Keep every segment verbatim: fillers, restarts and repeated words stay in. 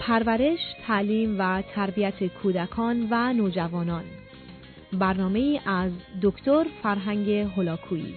پرورش، تعلیم و تربیت کودکان و نوجوانان. برنامه‌ای از دکتر فرهنگ هولاکویی.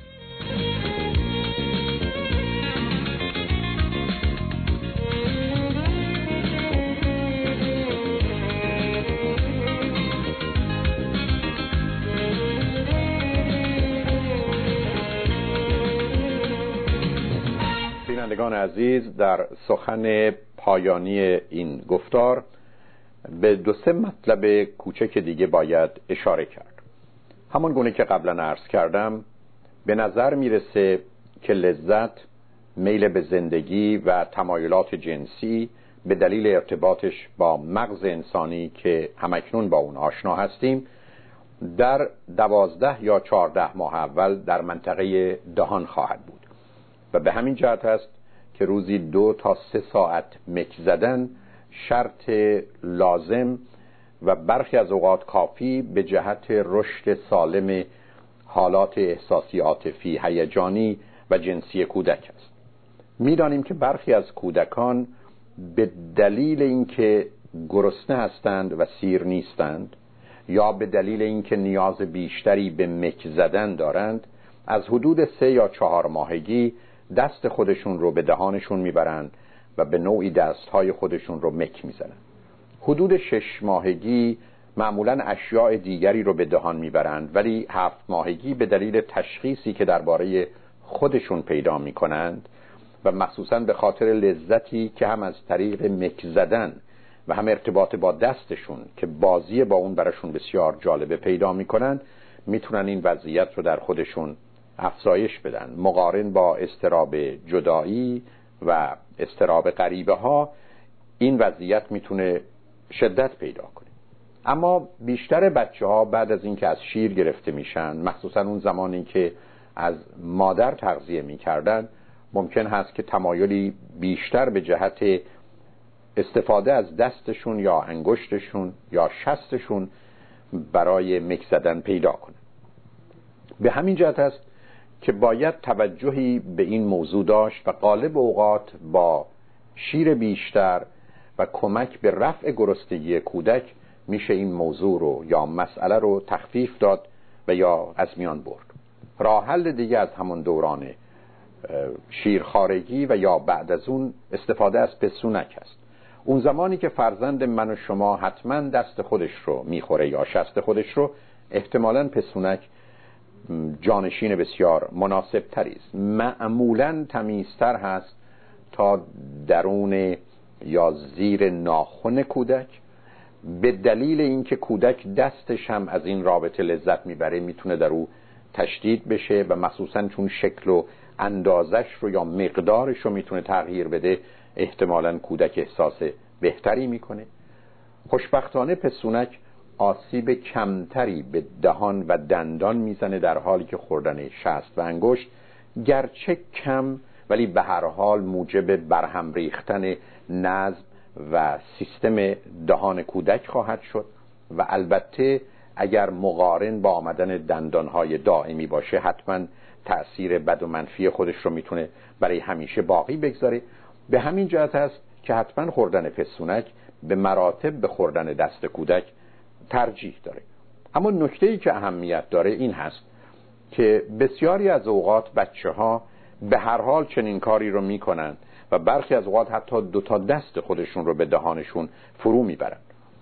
بینندگان عزیز، در سخن پایانی این گفتار به دو سه مطلب کوچک دیگه باید اشاره کرد. همان گونه که قبلا عرض کردم، به نظر میرسه که لذت، میل به زندگی و تمایلات جنسی به دلیل ارتباطش با مغز انسانی که همکنون با اون آشنا هستیم، در دوازده یا چهارده ماه اول در منطقه دهان خواهد بود و به همین جهت است که روزی دو تا سه ساعت مک زدن شرط لازم و برخی از اوقات کافی به جهت رشد سالم حالات احساسی، عاطفی، هیجانی و جنسی کودک است. می‌دانیم که برخی از کودکان به دلیل اینکه گرسنه هستند و سیر نیستند یا به دلیل اینکه نیاز بیشتری به مک زدن دارند، از حدود سه یا چهار ماهگی دست خودشون رو به دهانشون میبرند و به نوعی دستهای خودشون رو مک میزنند. حدود شش ماهگی معمولاً اشیاء دیگری رو به دهان میبرند، ولی هفت ماهگی به دلیل تشخیصی که درباره خودشون پیدا میکنند و مخصوصاً به خاطر لذتی که هم از طریق مک زدن و هم ارتباط با دستشون که بازی با اون براشون بسیار جالبه پیدا میکنن، میتونن این وضعیت رو در خودشون افزایش بدن. مقارن با اضطراب جدایی و اضطراب غریبه ها این وضعیت میتونه شدت پیدا کنه. اما بیشتر بچه ها بعد از اینکه از شیر گرفته میشن، مخصوصا اون زمانی که از مادر تغذیه میکردن، ممکن هست که تمایلی بیشتر به جهت استفاده از دستشون یا انگشتشون یا شستشون برای مک زدن پیدا کنه. به همین جهت است که باید توجهی به این موضوع داشت و غالب اوقات با شیر بیشتر و کمک به رفع گرسنگی کودک میشه این موضوع رو یا مسئله رو تخفیف داد و یا از میان برد. راه حل دیگه از همون دوران شیرخوارگی و یا بعد از اون استفاده از پسونک است. اون زمانی که فرزند من و شما حتما دست خودش رو میخوره یا شست خودش رو، احتمالاً پسونک جانشین بسیار مناسب تری است. معمولاً تمیزتر هست تا درون یا زیر ناخن کودک، به دلیل اینکه کودک دستش هم از این رابطه لذت میبره، میتونه در او تشدید بشه و مخصوصاً چون شکل و اندازش رو یا مقدارش رو میتونه تغییر بده، احتمالاً کودک احساس بهتری میکنه. خوشبختانه پسونک آسیب کمتری به دهان و دندان میزنه در حالی که خوردن شست و انگشت گرچه کم، ولی به هر حال موجب برهم ریختن نظم و سیستم دهان کودک خواهد شد و البته اگر مقارن با آمدن دندانهای دائمی باشه، حتما تأثیر بد و منفی خودش رو میتونه برای همیشه باقی بگذاره. به همین جهت است که حتما خوردن پسونک به مراتب به خوردن دست کودک ترجیح داره. اما نکته‌ای که اهمیت داره این هست که بسیاری از اوقات بچه ها به هر حال چنین کاری رو میکنن و برخی از اوقات حتی دو تا دست خودشون رو به دهانشون فرو میبرن.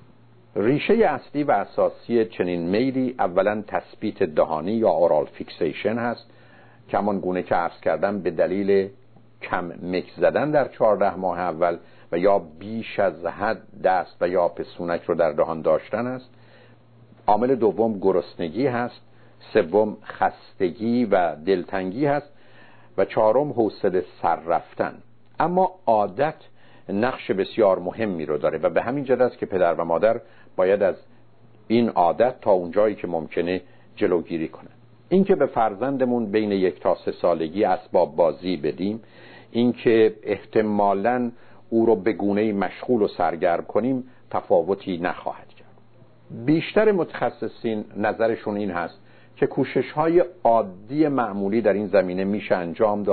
ریشه اصلی و اساسی چنین میلی اولا تثبیت دهانی یا اورال فیکسیشن هست که همان گونه که عرض کردم به دلیل کم مک زدن در چهارده ماه اول و یا بیش از حد دست و یا پسونک رو در دهان داشتن است. عامل دوم گرسنگی هست، سوم خستگی و دلتنگی هست و چهارم حوصله سر رفتن. اما عادت نقش بسیار مهمی رو داره و به همین جهت است که پدر و مادر باید از این عادت تا اونجایی که ممکنه جلوگیری کنن. اینکه به فرزندمون بین یک تا سه سالگی اسباب بازی بدیم، اینکه احتمالاً او رو به گونه‌ای مشغول و سرگرم کنیم، تفاوتی نخواهد کرد. بیشتر متخصصین نظرشون این هست که کوشش‌های عادی معمولی در این زمینه میشه انجام داد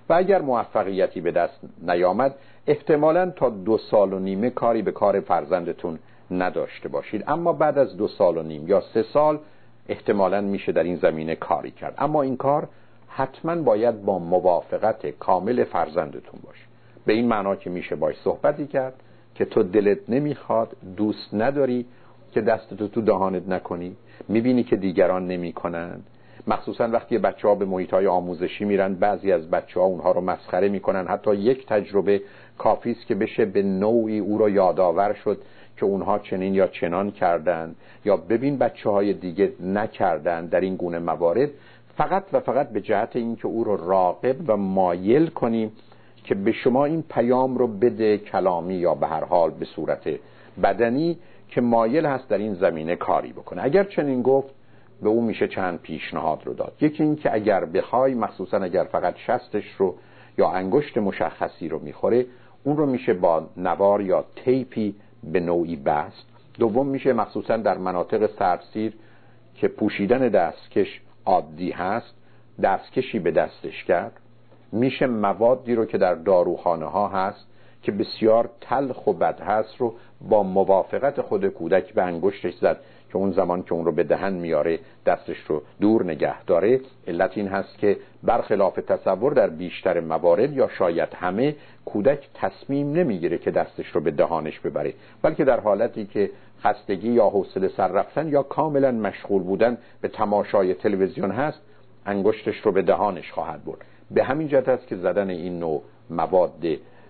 و اگر موفقیتی به دست نیامد احتمالاً تا دو سال و نیمه کاری به کار فرزندتون نداشته باشید، اما بعد از دو سال و نیم یا سه سال احتمالاً میشه در این زمینه کاری کرد. اما این کار حتما باید با موافقت کامل فرزندتون باشه، به این معنا که میشه باش صحبتی کرد که تو دلت نمیخواد، دوست نداری که دستتو تو دهانت نکنی، میبینی که دیگران نمیکنن. مخصوصا وقتی بچه ها به محیط های آموزشی میرن، بعضی از بچه ها اونها رو مسخره میکنن، حتی یک تجربه کافی است که بشه به نوعی او رو یادآور شد که اونها چنین یا چنان کردن، یا ببین بچه های دیگه نکردن. در این گونه موارد فقط و فقط به جهت اینکه او رو راغب و مایل کنیم که به شما این پیام رو بده، کلامی یا به هر حال به صورت بدنی، که مایل هست در این زمینه کاری بکنه. اگر چنین گفت به او میشه چند پیشنهاد رو داد. یکی این که اگر بخوای، مخصوصا اگر فقط شستش رو یا انگشت مشخصی رو میخوره، اون رو میشه با نوار یا تیپی به نوعی بست. دوم میشه مخصوصا در مناطق سردسیر که پوشیدن دستکش عادی هست، دستکشی به دستش کرد. میشه موادی رو که در داروخانه ها هست که بسیار تلخ و بد هست رو با موافقت خود کودک به انگشتش زد که اون زمان که اون رو به دهن میاره دستش رو دور نگه داره. علت این هست که برخلاف تصور در بیشتر موارد یا شاید همه، کودک تصمیم نمیگیره که دستش رو به دهانش ببره، بلکه در حالتی که خستگی یا حوصله سر رفتن یا کاملا مشغول بودن به تماشای تلویزیون هست، انگشتش رو به دهانش خواهد برد. به همین جهت است که زدن این نوع مواد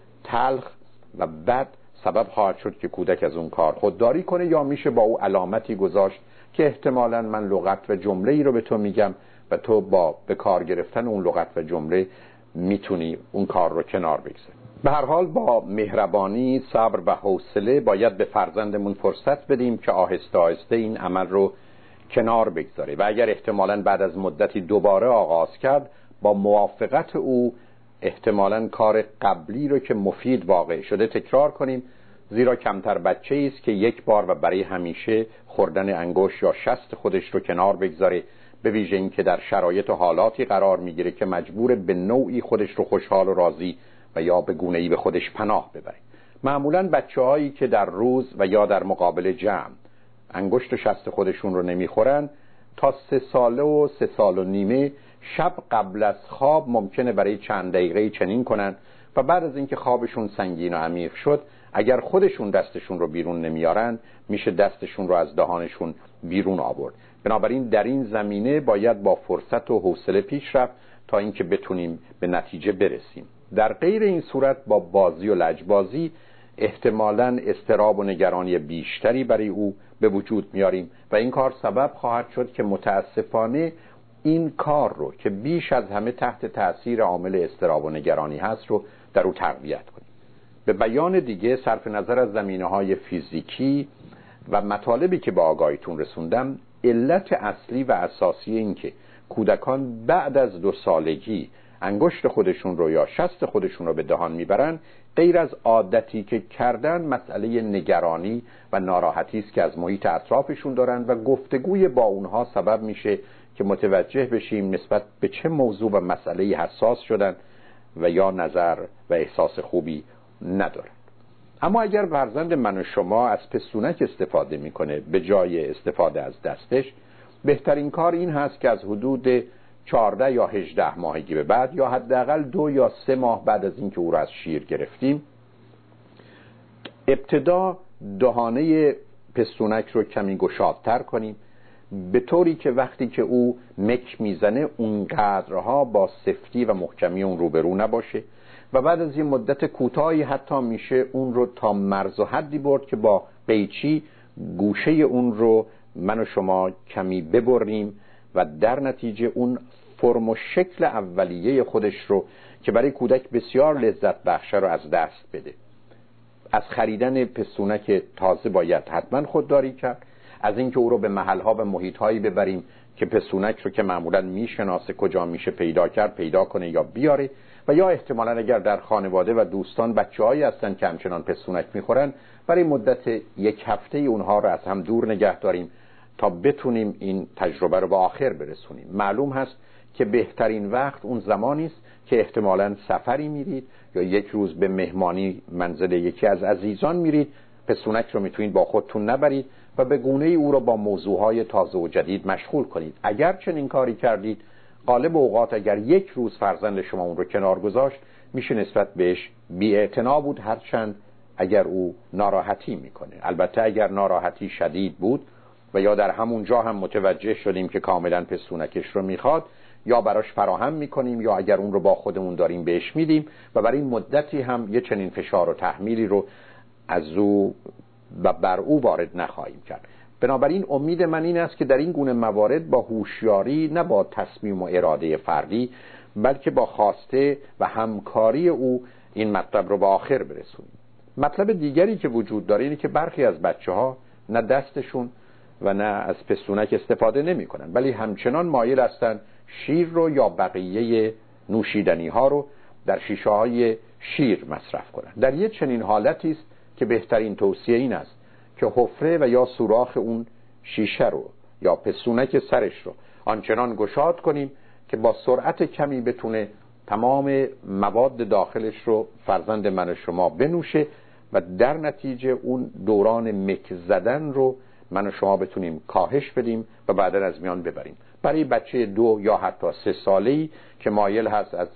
تلخ و بد سبب خواهد شد که کودک از اون کار خودداری کنه، یا میشه با او علامتی گذاشت که احتمالاً من لغت و جمله ای رو به تو میگم و تو با به کار گرفتن اون لغت و جمله میتونی اون کار رو کنار بگذاری. به هر حال با مهربانی، صبر و حوصله باید به فرزندمون فرصت بدیم که آهسته آهسته این عمل رو کنار بگذاره، و اگر احتمالاً بعد از مدتی دوباره آغاز کرد، با موافقت او احتمالاً کار قبلی رو که مفید واقع شده تکرار کنیم، زیرا کمتر بچه‌ای است که یک بار و برای همیشه خوردن انگشت یا شست خودش رو کنار بگذاره، به ویژه این که در شرایط و حالاتی قرار میگیره که مجبور به نوعی خودش رو خوشحال و راضی و یا به گونه‌ای به خودش پناه ببره. معمولاً بچه‌هایی که در روز و یا در مقابل جمع انگشت و شست خودشون رو نمیخورن، تا سه ساله و سه سال و نیمه شب قبل از خواب ممکنه برای چند دقیقه چنین کنن و بعد از اینکه خوابشون سنگین و عمیق شد، اگر خودشون دستشون رو بیرون نمیارن، میشه دستشون رو از دهانشون بیرون آورد. بنابراین در این زمینه باید با فرصت و حوصله پیش رفت تا اینکه بتونیم به نتیجه برسیم. در غیر این صورت با بازی و لجبازی احتمالاً اضطراب و نگرانی بیشتری برای او به وجود میاریم و این کار سبب خواهد شد که متاسفانه این کار رو که بیش از همه تحت تأثیر عامل اضطراب و نگرانی هست رو در او تقویت کنیم. به بیان دیگه، صرف نظر از زمینه‌های فیزیکی و مطالبی که به آگاهیتون رسوندم، علت اصلی و اساسی این که کودکان بعد از دو سالگی انگشت خودشون رو یا شست خودشون رو به دهان میبرن، غیر از عادتی که کردن، مسئله نگرانی و ناراحتی است که از محیط اطرافشون دارن و گفتگوی با اونها سبب میشه که متوجه بشیم نسبت به چه موضوع و مسئله حساس شدن و یا نظر و احساس خوبی ندارن. اما اگر فرزند من و شما از پستونک استفاده میکنه به جای استفاده از دستش، بهترین کار این هست که از حدود چهارده یا هجده ماهگی به بعد، یا حداقل دو یا سه ماه بعد از اینکه او را از شیر گرفتیم، ابتدا دهانه پستونک رو کمی گشادتر کنیم، به طوری که وقتی که او مک میزنه اونقدرها با سفتی و محکمی اون روبرو نباشه، و بعد از یه مدت کوتاهی حتی میشه اون رو تا مرز و حدی برد که با قیچی گوشه اون رو من و شما کمی ببریم و در نتیجه اون فرم و شکل اولیه خودش رو که برای کودک بسیار لذت بخشه رو از دست بده. از خریدن پستونک تازه باید حتما خودداری کرد، از اینکه او رو به محلها و محیطهایی ببریم که پستونک رو که معمولا میشناسه کجا میشه پیدا کرد پیدا کنه یا بیاره، و یا احتمالا اگر در خانواده و دوستان بچه‌هایی هستن که همچنان پستونک میخورن، برای مدت یک هفته اونها رو از هم دور نگه داریم تا بتونیم این تجربه رو به آخر برسونیم. معلوم هست که بهترین وقت اون زمانی است که احتمالاً سفری میرید یا یک روز به مهمانی منزل یکی از عزیزان میرید، پستونک رو میتونید با خودتون نبرید و به گونه ای او رو با موضوعهای تازه و جدید مشغول کنید. اگر چنین کاری کردید، غالب اوقات اگر یک روز فرزند شما اون رو کنار گذاشت، میشه نسبت بهش بی‌اعتنا بود، هرچند اگر او ناراحتی میکنه. البته اگر ناراحتی شدید بود و یا در همون جا هم متوجه شدیم که کاملا پستونکش رو میخواد، یا براش فراهم میکنیم یا اگر اون رو با خودمون داریم بهش میدیم و برای این مدتی هم یه چنین فشار و تحمیلی رو از او و بر او وارد نخواهیم کرد. بنابراین امید من این است که در این گونه موارد با هوشیاری، نه با تصمیم و اراده فردی، بلکه با خواسته و همکاری او این مطلب رو به آخر برسونیم. مطلب دیگری که وجود داره اینه که برخی از بچه‌ها نه دستشون و نه از پستونک استفاده نمی کنن، ولی همچنان مایل هستن شیر رو یا بقیه نوشیدنی ها رو در شیشه های شیر مصرف کنن. در یک چنین حالتی است که بهترین توصیه این است که حفره و یا سوراخ اون شیشه رو یا پستونک سرش رو آنچنان گشاد کنیم که با سرعت کمی بتونه تمام مواد داخلش رو فرزند من و شما بنوشه و در نتیجه اون دوران مک زدن رو من و شما بتونیم کاهش بدیم و بعدا از میان ببریم. برای بچه دو یا حتی سه ساله‌ای که مایل هست از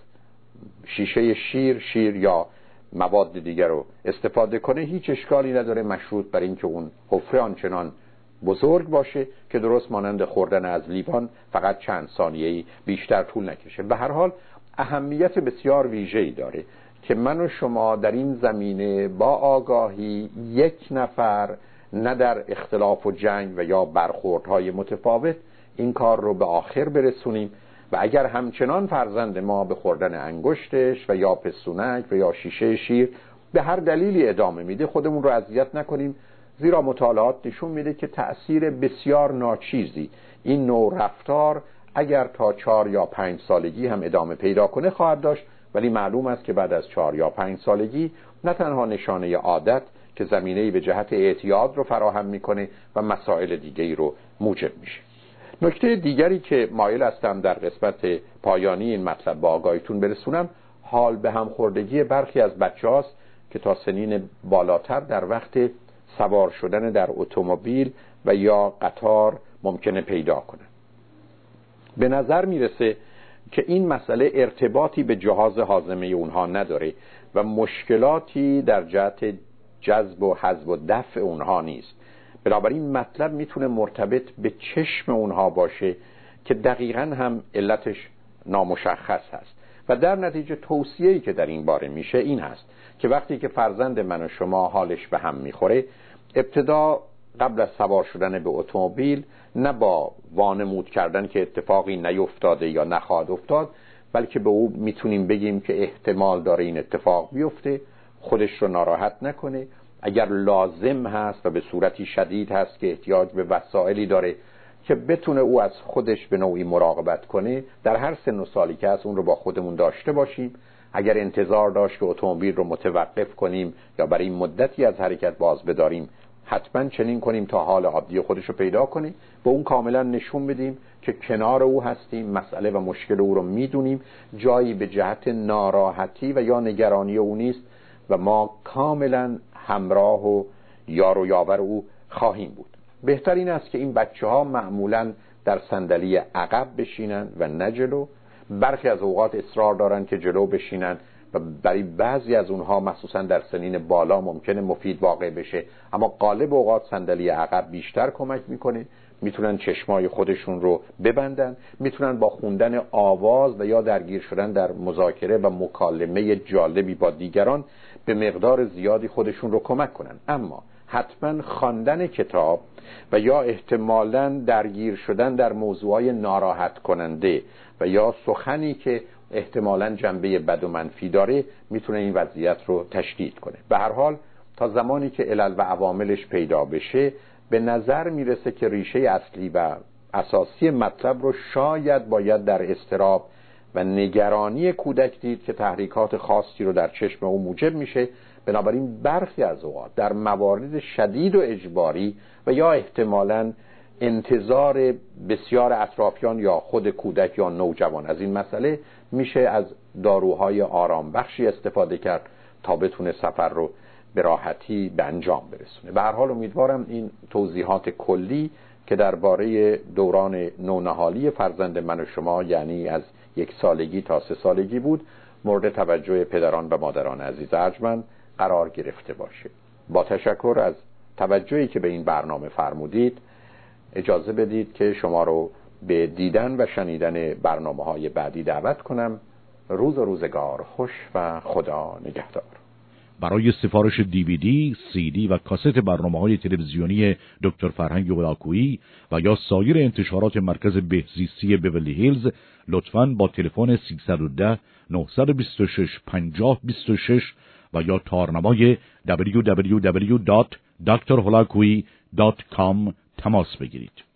شیشه شیر شیر یا مواد دیگر رو استفاده کنه، هیچ اشکالی نداره، مشروط بر این که اون حفره آنچنان بزرگ باشه که درست مانند خوردن از لیوان فقط چند ثانیه‌ای بیشتر طول نکشه. به هر حال اهمیت بسیار ویژه‌ای داره که من و شما در این زمینه با آگاهی یک نفر، نه در اختلاف و جنگ و یا برخوردهای متفاوت، این کار رو به آخر برسونیم و اگر همچنان فرزند ما به خوردن انگشتش و یا پستونک و یا شیشه شیر به هر دلیلی ادامه میده، خودمون رو اذیت نکنیم، زیرا مطالعات نشون میده که تأثیر بسیار ناچیزی این نوع رفتار اگر تا چهار یا پنج سالگی هم ادامه پیدا کنه خواهد داشت، ولی معلوم است که بعد از چهار یا پنج سالگی نه تنها نشانه عادت که زمینه‌ای به جهت اعتیاد رو فراهم میکنه و مسائل دیگری رو موجب میشه. نکته دیگری که مایل هستم در قسمت پایانی این مطلب با آگاهیتون برسونم، حال به هم خوردگی برخی از بچه‌هاست که تا سنین بالاتر در وقت سوار شدن در اتومبیل و یا قطار ممکنه پیدا کنه. به نظر میرسه که این مسئله ارتباطی به جهاز هاضمه اونها نداره و مشکلاتی در جهت جذب و حذف و دفع اونها نیست. بنابراین مطلب میتونه مرتبط به چشم اونها باشه که دقیقاً هم علتش نامشخص هست و در نتیجه توصیه‌ای که در این باره میشه این هست که وقتی که فرزند من و شما حالش به هم میخوره، ابتدا قبل از سوار شدن به اتومبیل نه با وانمود کردن که اتفاقی نیفتاده یا نخواهد افتاد، بلکه به او میتونیم بگیم که احتمال داره این اتفاق بیفته، خودش رو ناراحت نکنه، اگر لازم هست و به صورتی شدید هست که احتیاج به وسایلی داره که بتونه او از خودش به نوعی مراقبت کنه، در هر سن و سالی که هست اون رو با خودمون داشته باشیم. اگر انتظار داشت که اتومبیل رو متوقف کنیم یا برای مدتی از حرکت باز بداریم، حتما چنین کنیم تا حال عادی خودش رو پیدا کنه، به اون کاملا نشون بدیم که کنار او هستیم، مسئله و مشکل او رو میدونیم، جایی به جهت ناراحتی و یا نگرانی او نیست و ما کاملا همراه و یار و یاور او خواهیم بود. بهتر این است که این بچه ها معمولا در صندلی عقب بشینن و نه جلو. برخی از اوقات اصرار دارن که جلو بشینن و برای بعضی از اونها مخصوصا در سنین بالا ممکنه مفید واقع بشه، اما غالب اوقات صندلی عقب بیشتر کمک میکنه. میتونن چشمای خودشون رو ببندن، میتونن با خوندن آواز و یا درگیر شدن در مذاکره و مکالمه جالبی با دیگران به مقدار زیادی خودشون رو کمک کنن. اما حتما خواندن کتاب و یا احتمالاً درگیر شدن در موضوعای ناراحت کننده و یا سخنی که احتمالاً جنبه بد و منفی داره میتونه این وضعیت رو تشدید کنه. به هر حال تا زمانی که علل و عواملش پیدا بشه، به نظر میرسه که ریشه اصلی و اساسی مطلب رو شاید باید در اضطراب و نگرانی کودک دید که تحریکات خاصی رو در چشم او موجب میشه. بنابراین برخی از اوقات در موارد شدید و اجباری و یا احتمالاً انتظار بسیار اطرافیان یا خود کودک یا نوجوان از این مسئله میشه از داروهای آرام بخشی استفاده کرد تا بتونه سفر رو به راحتی به انجام برسونه. به هر حال امیدوارم این توضیحات کلی که درباره دوران نونهالی فرزند من و شما، یعنی از یک سالگی تا سه سالگی بود، مورد توجه پدران و مادران عزیز ارجمند قرار گرفته باشه. با تشکر از توجهی که به این برنامه فرمودید، اجازه بدید که شما رو به دیدن و شنیدن برنامه‌های بعدی دعوت کنم. روز و روزگار خوش و خدا نگهدار. برای سفارش دیویدی، سی دی و کاست برنامه‌های تلویزیونی دکتر فرهنگ هولاکویی و یا سایر انتشارات مرکز بهزیستی بیورلی هیلز لطفاً با تلفن سیصد و ده نهصد و بیست و شش پنجاه بیست و شش و یا تارنمای دبلیو دبلیو دبلیو دات دکتر هولاکویی دات کام تماس بگیرید.